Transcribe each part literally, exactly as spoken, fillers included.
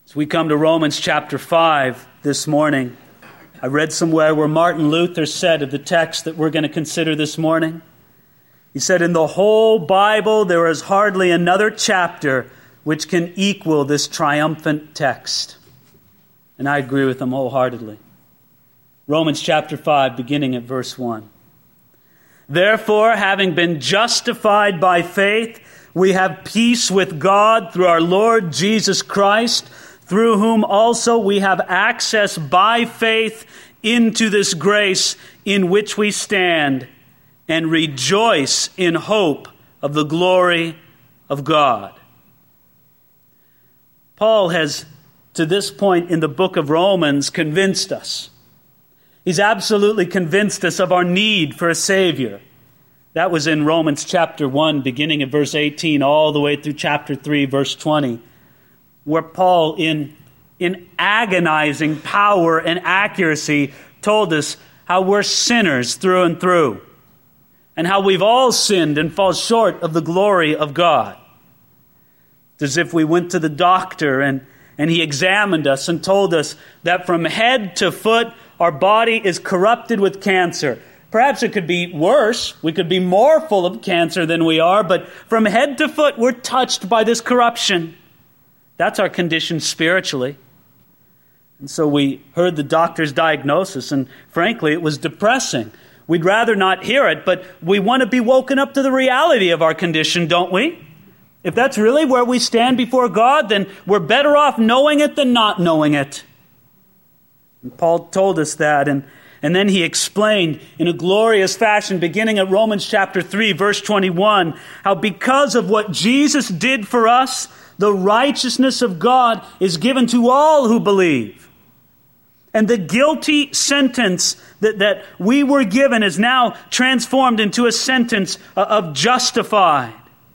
As we come to Romans chapter five this morning, I read somewhere where Martin Luther said of the text that we're going to consider this morning. He said, in the whole Bible there is hardly another chapter which can equal this triumphant text. And I agree with him wholeheartedly. Romans chapter five, beginning at verse one. Therefore, having been justified by faith, we have peace with God through our Lord Jesus Christ, through whom also we have access by faith into this grace in which we stand, and rejoice in hope of the glory of God. Paul has, to this point in the book of Romans, convinced us. He's absolutely convinced us of our need for a Savior. That was in Romans chapter one, beginning at verse eighteen, all the way through chapter three, verse twenty, where Paul, in, in agonizing power and accuracy, told us how we're sinners through and through, and how we've all sinned and fall short of the glory of God. It's as if we went to the doctor and, and he examined us and told us that from head to foot, our body is corrupted with cancer. Perhaps it could be worse. We could be more full of cancer than we are, but from head to foot, we're touched by this corruption. That's our condition spiritually. And so we heard the doctor's diagnosis, and frankly, it was depressing. We'd rather not hear it, but we want to be woken up to the reality of our condition, don't we? If that's really where we stand before God, then we're better off knowing it than not knowing it. And Paul told us that, and And then he explained in a glorious fashion, beginning at Romans chapter three, verse twenty-one, how because of what Jesus did for us, the righteousness of God is given to all who believe. And the guilty sentence that, that we were given is now transformed into a sentence of justified.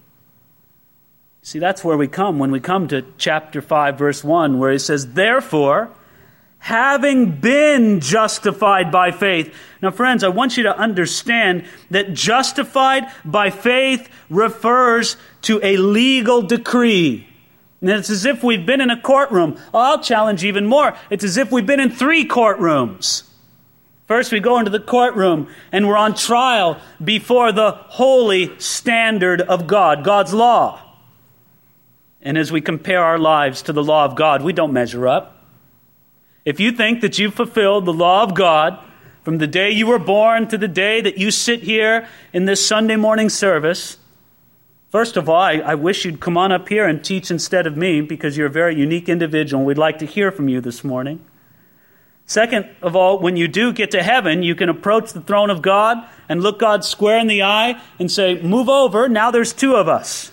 See, that's where we come when we come to chapter five, verse one, where he says, therefore, having been justified by faith. Now, friends, I want you to understand that justified by faith refers to a legal decree. And it's as if we've been in a courtroom. Oh, I'll challenge even more. It's as if we've been in three courtrooms. First, we go into the courtroom and we're on trial before the holy standard of God, God's law. And as we compare our lives to the law of God, we don't measure up. If you think that you've fulfilled the law of God from the day you were born to the day that you sit here in this Sunday morning service, first of all, I, I wish you'd come on up here and teach instead of me, because you're a very unique individual. We'd like to hear from you this morning. Second of all, when you do get to heaven, you can approach the throne of God and look God square in the eye and say, move over, now there's two of us.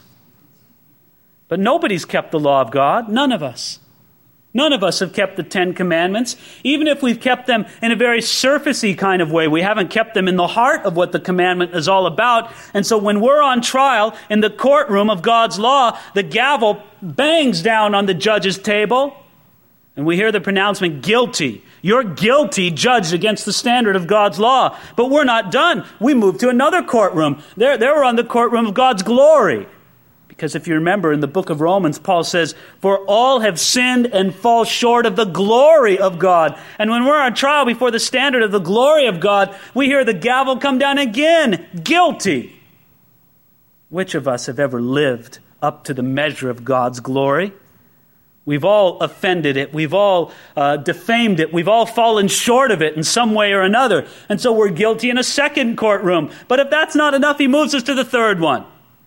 But nobody's kept the law of God, none of us. None of us have kept the Ten Commandments, even if we've kept them in a very surfacey kind of way. We haven't kept them in the heart of what the commandment is all about. And so when we're on trial in the courtroom of God's law, the gavel bangs down on the judge's table, and we hear the pronouncement, guilty. You're guilty, judged against the standard of God's law. But we're not done. We move to another courtroom. There, there we're on the courtroom of God's glory. Because if you remember in the book of Romans, Paul says, for all have sinned and fall short of the glory of God. And when we're on trial before the standard of the glory of God, we hear the gavel come down again, guilty. Which of us have ever lived up to the measure of God's glory? We've all offended it. We've all uh, defamed it. We've all fallen short of it in some way or another. And so we're guilty in a second courtroom. But if that's not enough, he moves us to the third one.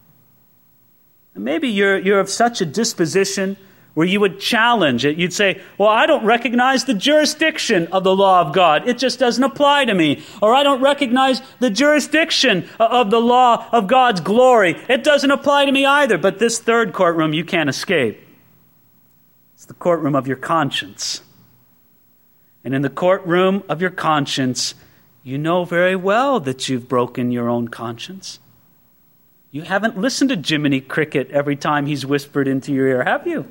Maybe you're you're of such a disposition where you would challenge it. You'd say, well, I don't recognize the jurisdiction of the law of God. It just doesn't apply to me. Or I don't recognize the jurisdiction of the law of God's glory. It doesn't apply to me either. But this third courtroom you can't escape. It's the courtroom of your conscience. And in the courtroom of your conscience, you know very well that you've broken your own conscience. You haven't listened to Jiminy Cricket every time he's whispered into your ear, have you?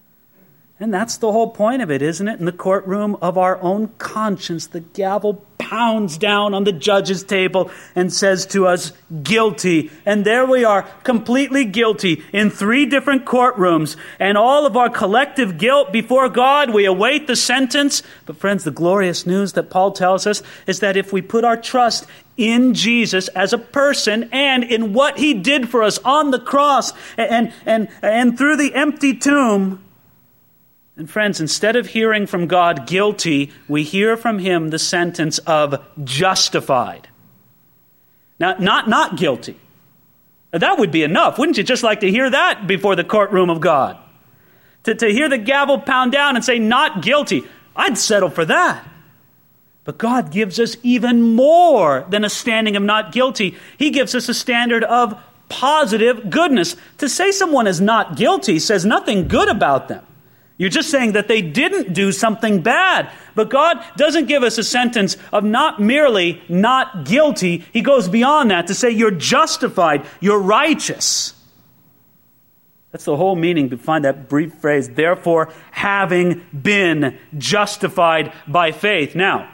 And that's the whole point of it, isn't it? In the courtroom of our own conscience, the gavel pounds down on the judge's table and says to us, guilty. And there we are, completely guilty in three different courtrooms. And all of our collective guilt before God, we await the sentence. But friends, the glorious news that Paul tells us is that if we put our trust in Jesus as a person and in what he did for us on the cross and, and, and through the empty tomb, and friends, instead of hearing from God guilty, we hear from him the sentence of justified. Now, not not guilty. Now, that would be enough. Wouldn't you just like to hear that before the courtroom of God? To, to hear the gavel pound down and say, not guilty. I'd settle for that. But God gives us even more than a standing of not guilty. He gives us a standard of positive goodness. To say someone is not guilty says nothing good about them. You're just saying that they didn't do something bad. But God doesn't give us a sentence of not merely not guilty. He goes beyond that to say you're justified, you're righteous. That's the whole meaning behind that brief phrase, therefore, having been justified by faith. Now,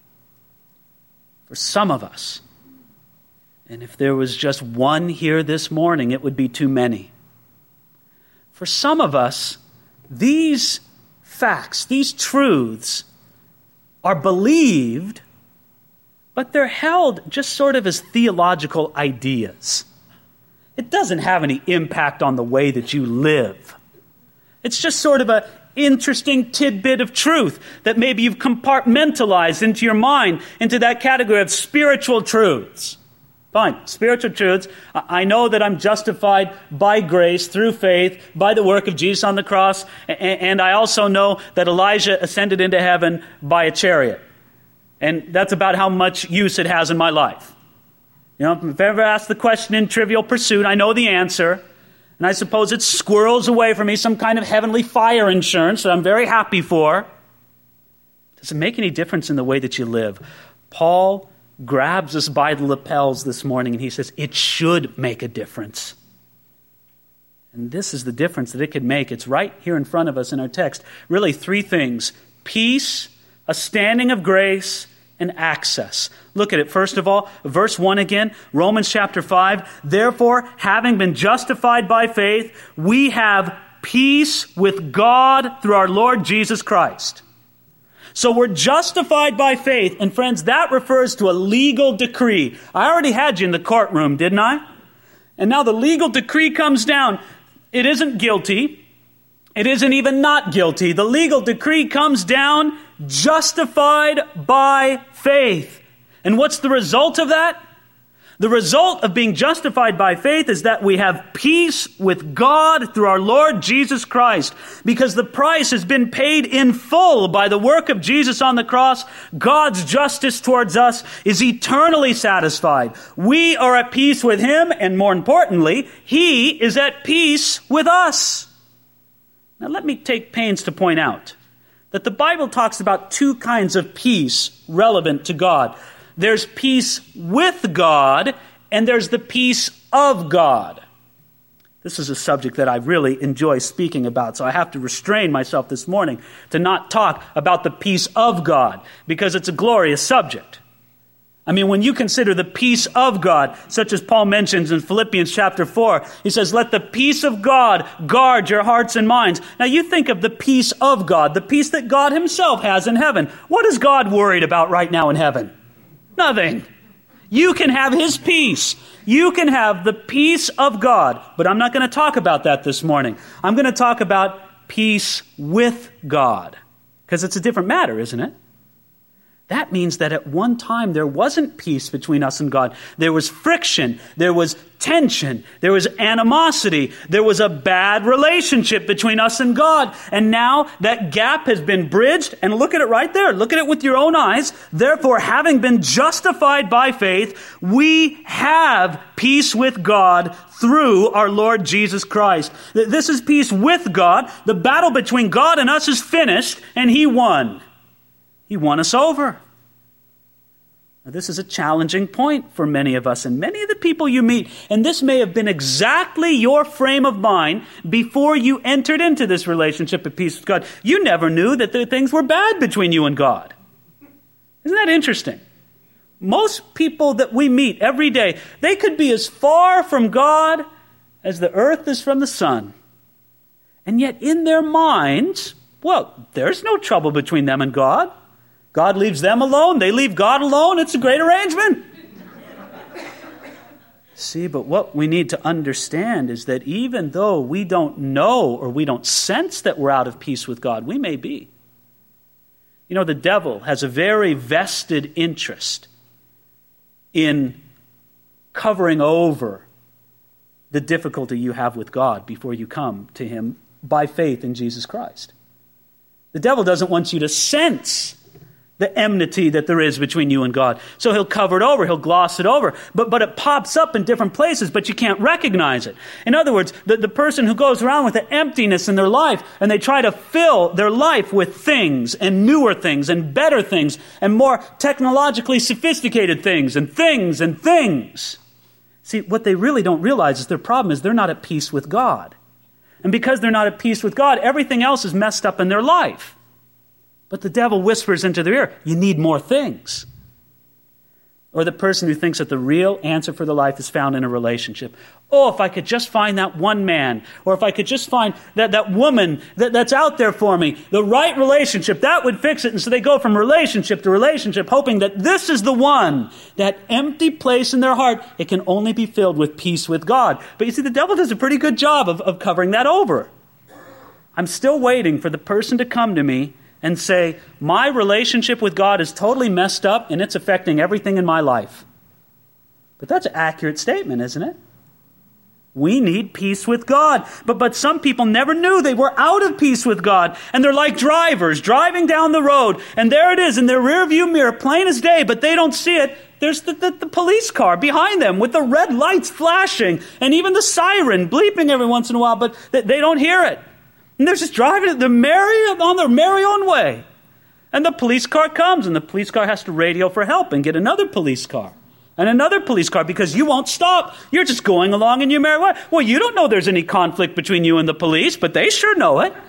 for some of us, and if there was just one here this morning, it would be too many. For some of us, these facts, these truths are believed, but they're held just sort of as theological ideas. It doesn't have any impact on the way that you live. It's just sort of an interesting tidbit of truth that maybe you've compartmentalized into your mind, into that category of spiritual truths. Fine, spiritual truths. I know that I'm justified by grace, through faith, by the work of Jesus on the cross. And I also know that Elijah ascended into heaven by a chariot. And that's about how much use it has in my life. You know, if I ever asked the question in Trivial Pursuit, I know the answer. And I suppose it squirrels away from me some kind of heavenly fire insurance that I'm very happy for. Does it make any difference in the way that you live? Paul grabs us by the lapels this morning and he says, it should make a difference. And this is the difference that it could make. It's right here in front of us in our text. Really three things: peace, a standing of grace, and access. Look at it. First of all, verse one again, Romans chapter five. Therefore, having been justified by faith, we have peace with God through our Lord Jesus Christ. So we're justified by faith. And friends, that refers to a legal decree. I already had you in the courtroom, didn't I? And now the legal decree comes down. It isn't guilty. It isn't even not guilty. The legal decree comes down, justified by faith. And what's the result of that? The result of being justified by faith is that we have peace with God through our Lord Jesus Christ. Because the price has been paid in full by the work of Jesus on the cross, God's justice towards us is eternally satisfied. We are at peace with Him, and more importantly, He is at peace with us. Now let me take pains to point out that the Bible talks about two kinds of peace relevant to God. There's peace with God, and there's the peace of God. This is a subject that I really enjoy speaking about, so I have to restrain myself this morning to not talk about the peace of God, because it's a glorious subject. I mean, when you consider the peace of God, such as Paul mentions in Philippians chapter four, he says, let the peace of God guard your hearts and minds. Now you think of the peace of God, the peace that God Himself has in heaven. What is God worried about right now in heaven? Nothing. You can have His peace. You can have the peace of God. But I'm not going to talk about that this morning. I'm going to talk about peace with God. Because it's a different matter, isn't it? That means that at one time there wasn't peace between us and God. There was friction. There was tension. There was animosity. There was a bad relationship between us and God. And now that gap has been bridged. And look at it right there. Look at it with your own eyes. Therefore, having been justified by faith, we have peace with God through our Lord Jesus Christ. This is peace with God. The battle between God and us is finished, and He won. He won us over. Now, this is a challenging point for many of us and many of the people you meet. And this may have been exactly your frame of mind before you entered into this relationship of peace with God. You never knew that the things were bad between you and God. Isn't that interesting? Most people that we meet every day, they could be as far from God as the earth is from the sun. And yet in their minds, well, there's no trouble between them and God. God leaves them alone. They leave God alone. It's a great arrangement. See, but what we need to understand is that even though we don't know or we don't sense that we're out of peace with God, we may be. You know, the devil has a very vested interest in covering over the difficulty you have with God before you come to him by faith in Jesus Christ. The devil doesn't want you to sense the enmity that there is between you and God. So he'll cover it over, he'll gloss it over, but, but it pops up in different places, but you can't recognize it. In other words, the, the person who goes around with the emptiness in their life and they try to fill their life with things and newer things and better things and more technologically sophisticated things and things and things. See, what they really don't realize is their problem is they're not at peace with God. And because they're not at peace with God, everything else is messed up in their life. But the devil whispers into their ear, you need more things. Or the person who thinks that the real answer for their life is found in a relationship. Oh, if I could just find that one man, or if I could just find that, that woman that, that's out there for me, the right relationship, that would fix it. And so they go from relationship to relationship, hoping that this is the one, that empty place in their heart, it can only be filled with peace with God. But you see, the devil does a pretty good job of, of covering that over. I'm still waiting for the person to come to me and say, my relationship with God is totally messed up and it's affecting everything in my life. But that's an accurate statement, isn't it? We need peace with God. But, but some people never knew they were out of peace with God. And they're like drivers driving down the road. And there it is in their rearview mirror, plain as day, but they don't see it. There's the, the, the police car behind them with the red lights flashing and even the siren bleeping every once in a while, but they, they don't hear it. And they're just driving the merry on their merry own way. And the police car comes, and the police car has to radio for help and get another police car. And another police car, because you won't stop. You're just going along in your merry way. Well, you don't know there's any conflict between you and the police, but they sure know it.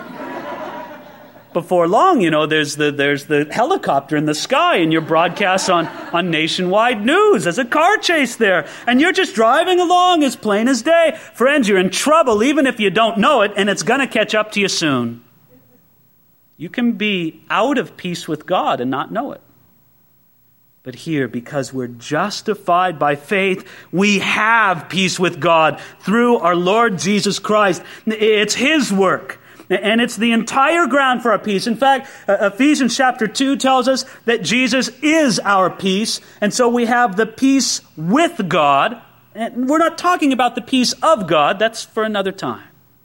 Before long, you know, there's the there's the helicopter in the sky, and you're broadcast on, on nationwide news. There's a car chase there, and you're just driving along as plain as day. Friends, you're in trouble even if you don't know it, and it's going to catch up to you soon. You can be out of peace with God and not know it. But here, because we're justified by faith, we have peace with God through our Lord Jesus Christ. It's His work. And it's the entire ground for our peace. In fact, uh, Ephesians chapter two tells us that Jesus is our peace. And so we have the peace with God. And we're not talking about the peace of God. That's for another time.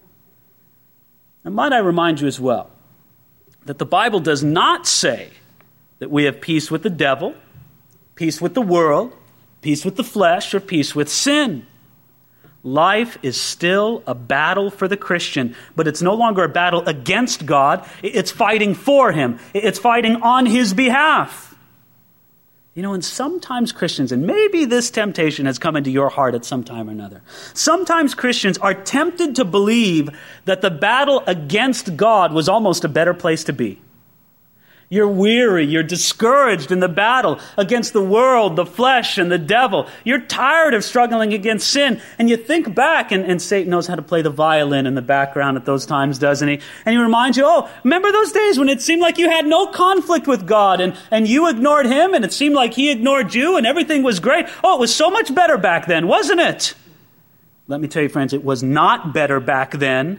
And might I remind you as well that the Bible does not say that we have peace with the devil, peace with the world, peace with the flesh, or peace with sin. Life is still a battle for the Christian, but it's no longer a battle against God. It's fighting for Him. It's fighting on His behalf. You know, and sometimes Christians, and maybe this temptation has come into your heart at some time or another, sometimes Christians are tempted to believe that the battle against God was almost a better place to be. You're weary, you're discouraged in the battle against the world, the flesh, and the devil. You're tired of struggling against sin. And you think back, and, and Satan knows how to play the violin in the background at those times, doesn't he? And he reminds you, oh, remember those days when it seemed like you had no conflict with God, and, and you ignored Him, and it seemed like He ignored you, and everything was great. Oh, it was so much better back then, wasn't it? Let me tell you, friends, it was not better back then.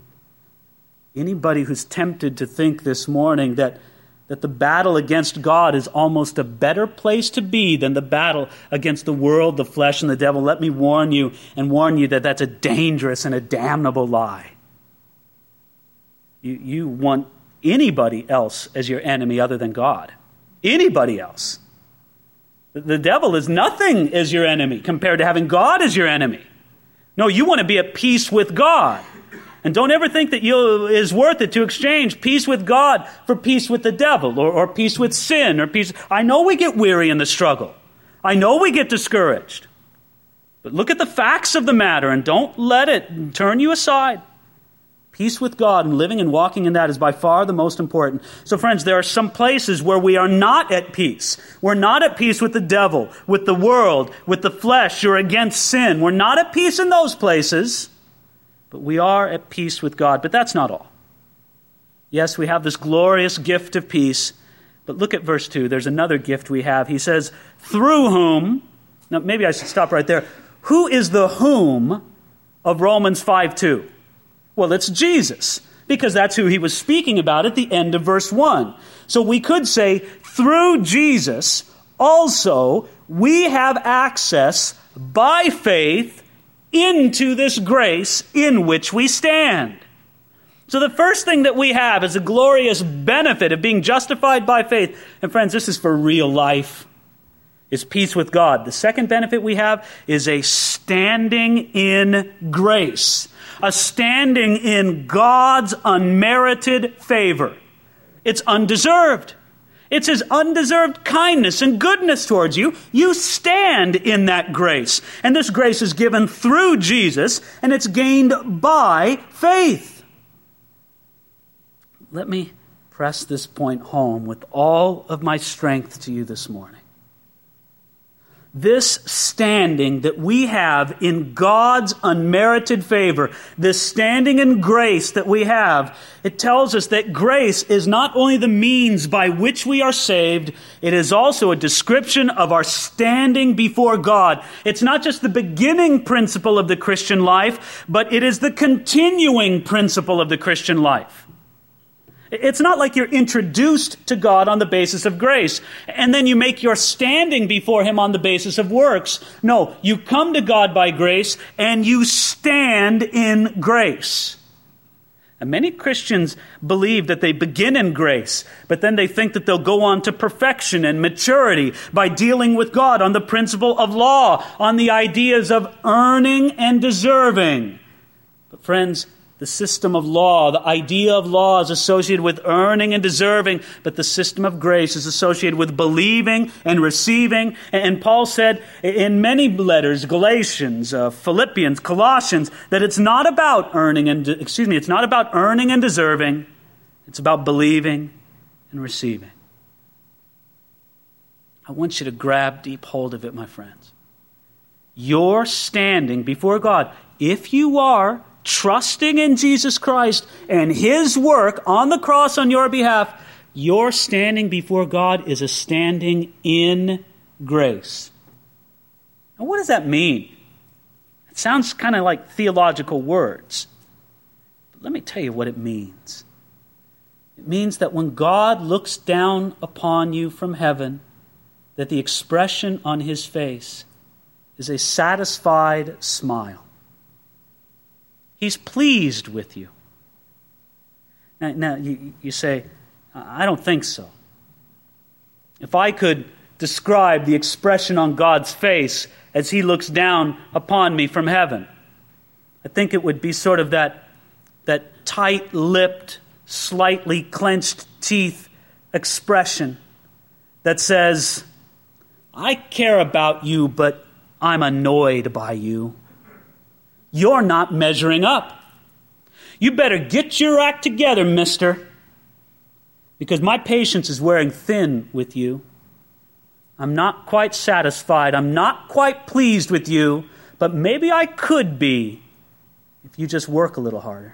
Anybody who's tempted to think this morning that that the battle against God is almost a better place to be than the battle against the world, the flesh, and the devil, let me warn you and warn you that that's a dangerous and a damnable lie. You, you want anybody else as your enemy other than God. Anybody else. The devil is nothing as your enemy compared to having God as your enemy. No, you want to be at peace with God. And don't ever think that you is worth it to exchange peace with God for peace with the devil or, or peace with sin or peace. I know we get weary in the struggle. I know we get discouraged. But look at the facts of the matter and don't let it turn you aside. Peace with God and living and walking in that is by far the most important. So friends, there are some places where we are not at peace. We're not at peace with the devil, with the world, with the flesh, or against sin. We're not at peace in those places, but we are at peace with God. But that's not all. Yes, we have this glorious gift of peace, but look at verse two. There's another gift we have. He says, through whom, now maybe I should stop right there. Who is the whom of Romans five two? Well, it's Jesus, because that's who he was speaking about at the end of verse one. So we could say, through Jesus, also, we have access by faith into this grace in which we stand. So the first thing that we have is a glorious benefit of being justified by faith. And friends, this is for real life. Is peace with God. The second benefit we have is a standing in grace. A standing in God's unmerited favor. It's undeserved. It's His undeserved kindness and goodness towards you. You stand in that grace. And this grace is given through Jesus, and it's gained by faith. Let me press this point home with all of my strength to you this morning. This standing that we have in God's unmerited favor, this standing in grace that we have, it tells us that grace is not only the means by which we are saved, it is also a description of our standing before God. It's not just the beginning principle of the Christian life, but it is the continuing principle of the Christian life. It's not like you're introduced to God on the basis of grace, and then you make your standing before Him on the basis of works. No, you come to God by grace, and you stand in grace. And many Christians believe that they begin in grace, but then they think that they'll go on to perfection and maturity by dealing with God on the principle of law, on the ideas of earning and deserving. But friends, the system of law, the idea of law is associated with earning and deserving, but the system of grace is associated with believing and receiving. And Paul said in many letters, Galatians, uh, Philippians, Colossians, that it's not about earning and, excuse me, it's not about earning and deserving. It's about believing and receiving. I want you to grab deep hold of it, my friends. Your standing before God, if you are trusting in Jesus Christ and His work on the cross on your behalf, your standing before God is a standing in grace. Now, what does that mean? It sounds kind of like theological words. But let me tell you what it means. It means that when God looks down upon you from heaven, that the expression on His face is a satisfied smile. He's pleased with you. Now, now you, you say, I don't think so. If I could describe the expression on God's face as He looks down upon me from heaven, I think it would be sort of that, that tight-lipped, slightly clenched teeth expression that says, I care about you, but I'm annoyed by you. You're not measuring up. You better get your act together, mister, because my patience is wearing thin with you. I'm not quite satisfied. I'm not quite pleased with you, but maybe I could be if you just work a little harder.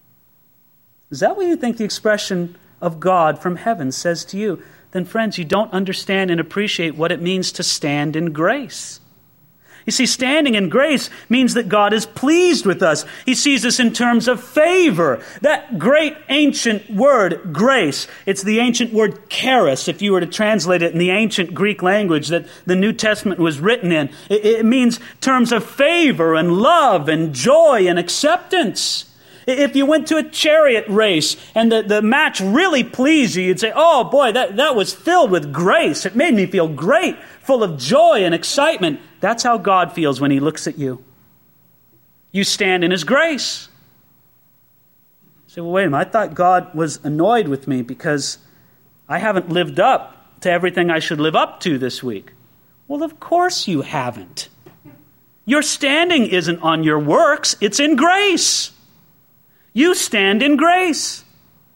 Is that what you think the expression of God from heaven says to you? Then, friends, you don't understand and appreciate what it means to stand in grace. You see, standing in grace means that God is pleased with us. He sees us in terms of favor. That great ancient word, grace, it's the ancient word charis, if you were to translate it in the ancient Greek language that the New Testament was written in. It, it means terms of favor and love and joy and acceptance. If you went to a chariot race and the, the match really pleased you, you'd say, oh boy, that, that was filled with grace. It made me feel great, full of joy and excitement. That's how God feels when He looks at you. You stand in His grace. You say, well, wait a minute, I thought God was annoyed with me because I haven't lived up to everything I should live up to this week. Well, of course you haven't. Your standing isn't on your works, it's in grace. You stand in grace.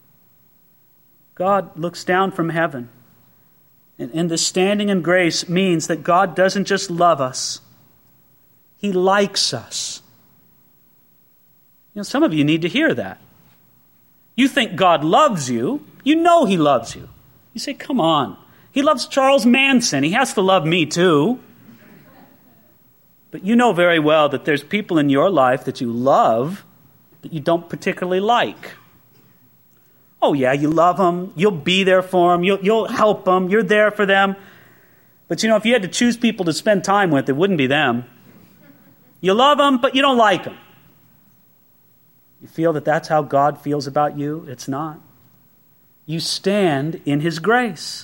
God looks down from heaven. And, and the standing in grace means that God doesn't just love us. He likes us. You know, some of you need to hear that. You think God loves you. You know He loves you. You say, come on. He loves Charles Manson. He has to love me too. But you know very well that there's people in your life that you love that you don't particularly like. Oh yeah, you love them. You'll be there for them. You'll, you'll help them. You're there for them. But you know, if you had to choose people to spend time with, it wouldn't be them. You love them, but you don't like them. You feel that that's how God feels about you? It's not. You stand in His grace.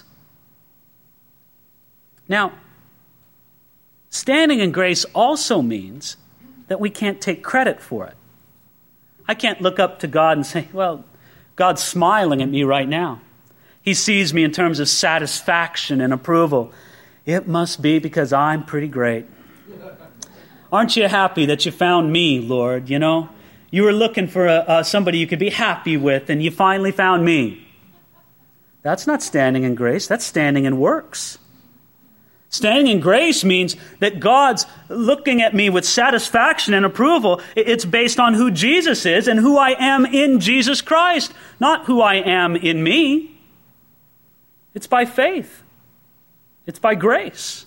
Now, standing in grace also means that we can't take credit for it. I can't look up to God and say, well, God's smiling at me right now. He sees me in terms of satisfaction and approval. It must be because I'm pretty great. Aren't you happy that you found me, Lord? You know, you were looking for a, uh, somebody you could be happy with, and you finally found me. That's not standing in grace. That's standing in works. Standing in grace means that God's looking at me with satisfaction and approval. It's based on who Jesus is and who I am in Jesus Christ, not who I am in me. It's by faith. It's by grace.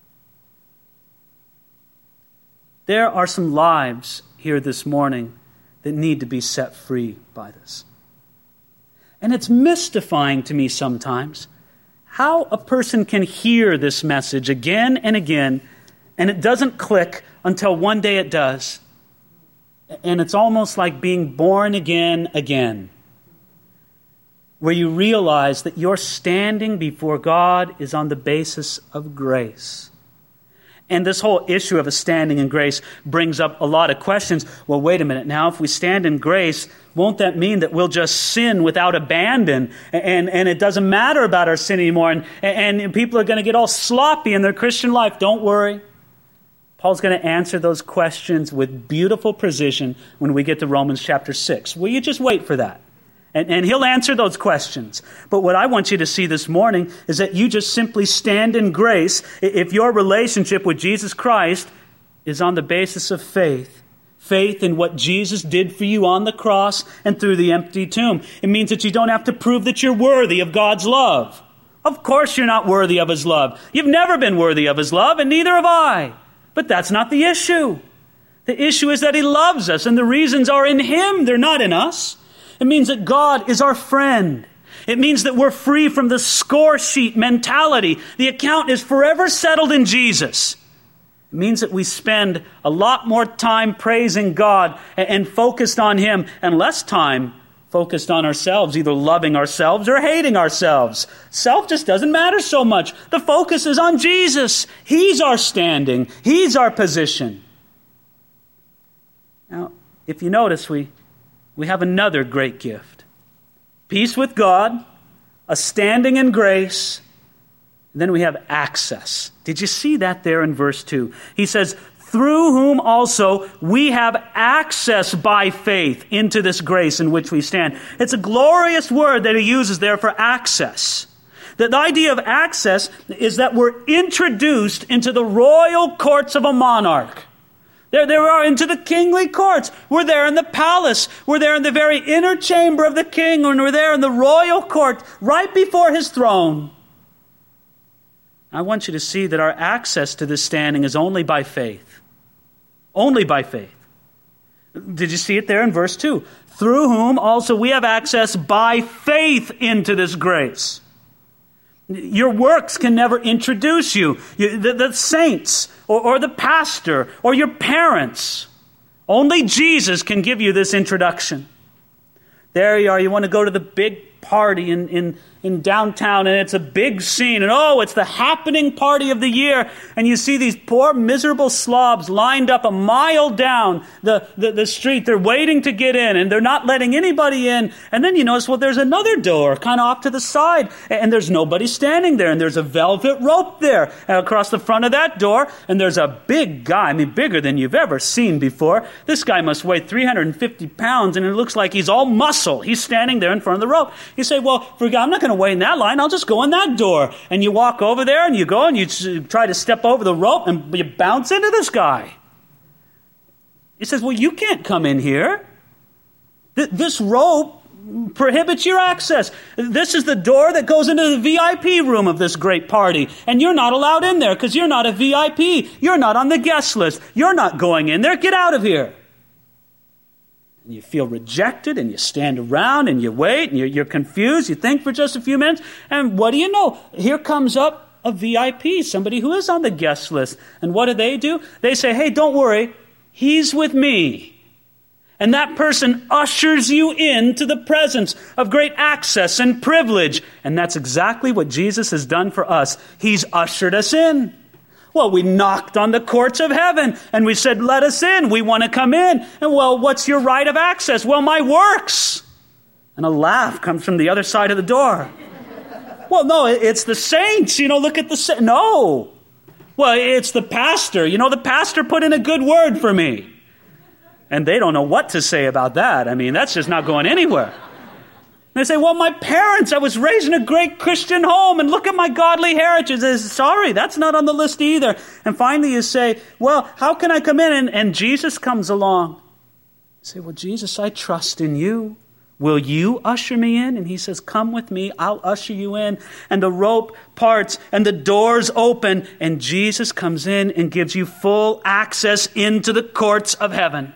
There are some lives here this morning that need to be set free by this. And it's mystifying to me sometimes how a person can hear this message again and again, and it doesn't click until one day it does. And it's almost like being born again again, where you realize that your standing before God is on the basis of grace. And this whole issue of a standing in grace brings up a lot of questions. Well, wait a minute. Now, if we stand in grace, won't that mean that we'll just sin without abandon? And, and it doesn't matter about our sin anymore. And, and people are going to get all sloppy in their Christian life. Don't worry. Paul's going to answer those questions with beautiful precision when we get to Romans chapter six. Will you just wait for that? And, and he'll answer those questions. But what I want you to see this morning is that you just simply stand in grace if your relationship with Jesus Christ is on the basis of faith. Faith in what Jesus did for you on the cross and through the empty tomb. It means that you don't have to prove that you're worthy of God's love. Of course you're not worthy of His love. You've never been worthy of His love, and neither have I. But that's not the issue. The issue is that He loves us, and the reasons are in Him. They're not in us. It means that God is our friend. It means that we're free from the score sheet mentality. The account is forever settled in Jesus. It means that we spend a lot more time praising God and focused on Him, and less time focused on ourselves, either loving ourselves or hating ourselves. Self just doesn't matter so much. The focus is on Jesus. He's our standing. He's our position. Now, if you notice, we We have another great gift. Peace with God, a standing in grace, and then we have access. Did you see that there in verse two? He says, through whom also we have access by faith into this grace in which we stand. It's a glorious word that he uses there for access. The idea of access is that we're introduced into the royal courts of a monarch. There, there we are into the kingly courts. We're there in the palace. We're there in the very inner chamber of the king. And we're there in the royal court right before his throne. I want you to see that our access to this standing is only by faith. Only by faith. Did you see it there in verse two? Through whom also we have access by faith into this grace. Your works can never introduce you. you the, the saints or, or the pastor or your parents. Only Jesus can give you this introduction. There you are. You want to go to the big party in, in, in downtown, and it's a big scene, and oh, it's the happening party of the year, and you see these poor miserable slobs lined up a mile down the, the, the street. They're waiting to get in, and they're not letting anybody in. And then you notice, well, there's another door kind of off to the side, and there's nobody standing there, and there's a velvet rope there across the front of that door, and there's a big guy, I mean, bigger than you've ever seen before. This guy must weigh three hundred fifty pounds, and it looks like he's all muscle. He's standing there in front of the rope. You say, well, forget, I'm not going to wait in that line. I'll just go in that door. And you walk over there, and you go, and you try to step over the rope, and you bounce into this guy. He says, well, you can't come in here. Th- this rope prohibits your access. This is the door that goes into the V I P room of this great party, and you're not allowed in there because you're not a V I P. You're not on the guest list. You're not going in there. Get out of here. And you feel rejected, and you stand around, and you wait, and you're, you're confused. You think for just a few minutes, and what do you know? Here comes up a V I P, somebody who is on the guest list. And what do they do? They say, hey, don't worry, he's with me. And that person ushers you into the presence of great access and privilege. And that's exactly what Jesus has done for us. He's ushered us in. Well, we knocked on the courts of heaven, and we said, let us in. We want to come in. And well, what's your right of access? Well, my works. And a laugh comes from the other side of the door. Well, no, it's the saints. You know, look at the saints. No. Well, it's the pastor. You know, the pastor put in a good word for me. And they don't know what to say about that. I mean, that's just not going anywhere. They say, well, my parents, I was raised in a great Christian home, and look at my godly heritage. They say, sorry, that's not on the list either. And finally you say, well, how can I come in? And, and Jesus comes along. You say, well, Jesus, I trust in you. Will you usher me in? And he says, come with me, I'll usher you in. And the rope parts, and the doors open, and Jesus comes in and gives you full access into the courts of heaven.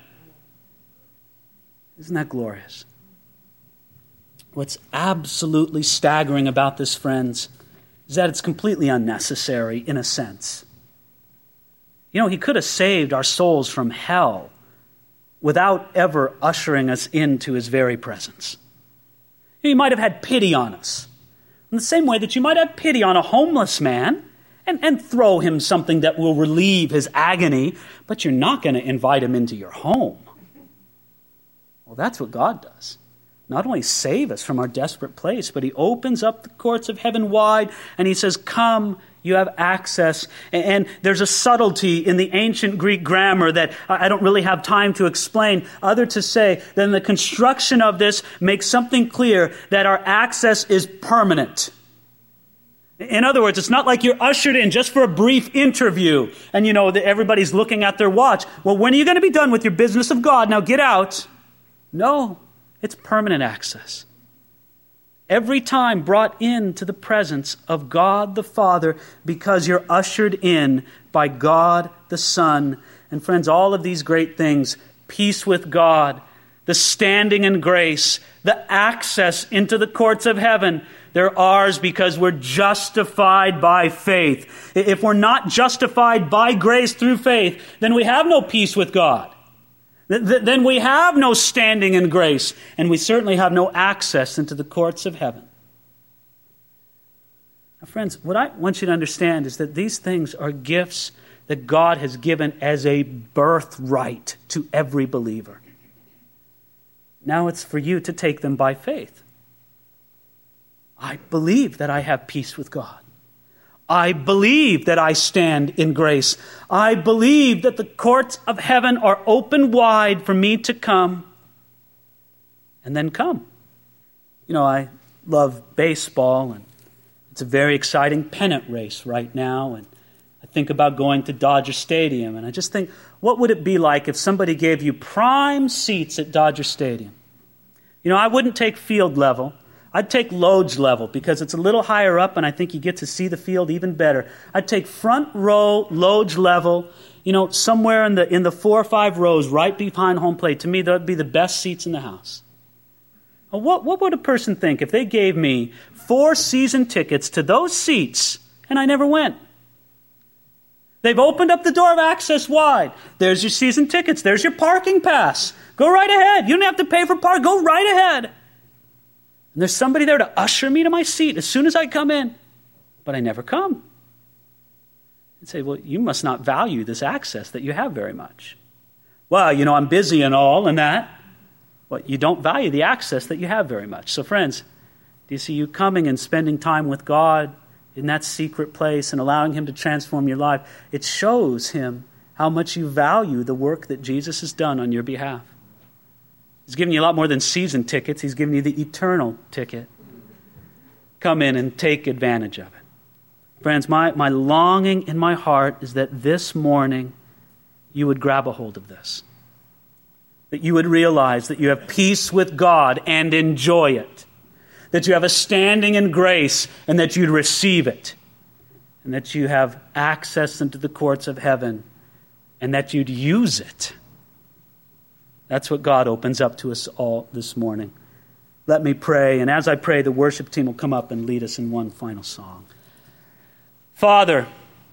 Isn't that glorious? What's absolutely staggering about this, friends, is that it's completely unnecessary in a sense. You know, he could have saved our souls from hell without ever ushering us into his very presence. He might have had pity on us, in the same way that you might have pity on a homeless man and, and throw him something that will relieve his agony, but you're not going to invite him into your home. Well, that's what God does. Not only save us from our desperate place, but he opens up the courts of heaven wide, and he says, come, you have access. And there's a subtlety in the ancient Greek grammar that I don't really have time to explain, other to say that in the construction of this makes something clear that our access is permanent. In other words, it's not like you're ushered in just for a brief interview, and you know that everybody's looking at their watch. Well, when are you going to be done with your business of God? Now get out. No. It's permanent access. Every time brought into the presence of God the Father because you're ushered in by God the Son. And friends, all of these great things, peace with God, the standing in grace, the access into the courts of heaven, they're ours because we're justified by faith. If we're not justified by grace through faith, then we have no peace with God. Then we have no standing in grace, and we certainly have no access into the courts of heaven. Now, friends, what I want you to understand is that these things are gifts that God has given as a birthright to every believer. Now it's for you to take them by faith. I believe that I have peace with God. I believe that I stand in grace. I believe that the courts of heaven are open wide for me to come. And then come. You know, I love baseball, and it's a very exciting pennant race right now. And I think about going to Dodger Stadium, and I just think, what would it be like if somebody gave you prime seats at Dodger Stadium? You know, I wouldn't take field level. I'd take Loge level because it's a little higher up and I think you get to see the field even better. I'd take front row, Loge level, you know, somewhere in the in the four or five rows right behind home plate. To me, that would be the best seats in the house. Well, what, what would a person think if they gave me four season tickets to those seats and I never went? They've opened up the door of access wide. There's your season tickets. There's your parking pass. Go right ahead. You don't have to pay for park. Go right ahead. And there's somebody there to usher me to my seat as soon as I come in, but I never come. And say, well, you must not value this access that you have very much. Well, you know, I'm busy and all and that. Well, you don't value the access that you have very much. So friends, do you see you coming and spending time with God in that secret place and allowing him to transform your life? It shows him how much you value the work that Jesus has done on your behalf. He's given you a lot more than season tickets. He's given you the eternal ticket. Come in and take advantage of it. Friends, my, my longing in my heart is that this morning you would grab a hold of this. That you would realize that you have peace with God and enjoy it. That you have a standing in grace and that you'd receive it. And that you have access into the courts of heaven and that you'd use it. That's what God opens up to us all this morning. Let me pray, and as I pray, the worship team will come up and lead us in one final song. Father,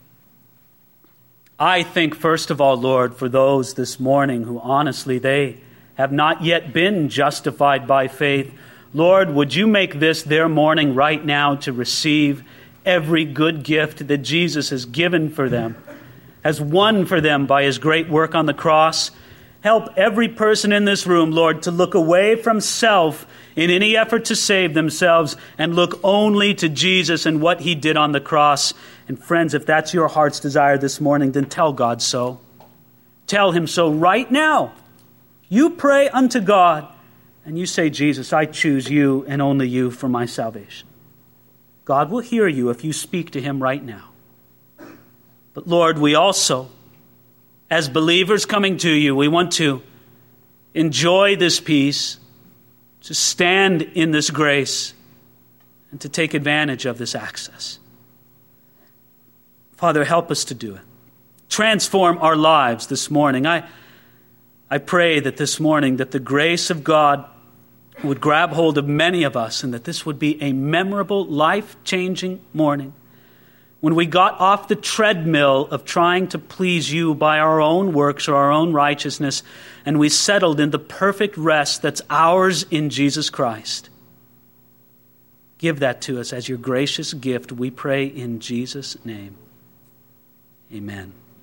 I think first of all, Lord, for those this morning who honestly, they have not yet been justified by faith. Lord, would you make this their morning right now to receive every good gift that Jesus has given for them, has won for them by his great work on the cross. Help every person in this room, Lord, to look away from self in any effort to save themselves and look only to Jesus and what he did on the cross. And friends, if that's your heart's desire this morning, then tell God so. Tell him so right now. You pray unto God and you say, Jesus, I choose you and only you for my salvation. God will hear you if you speak to him right now. But Lord, we also, as believers coming to you, we want to enjoy this peace, to stand in this grace, and to take advantage of this access. Father, help us to do it. Transform our lives this morning. I, I pray that this morning that the grace of God would grab hold of many of us and that this would be a memorable, life-changing morning. When we got off the treadmill of trying to please you by our own works or our own righteousness, and we settled in the perfect rest that's ours in Jesus Christ. Give that to us as your gracious gift, we pray in Jesus' name. Amen.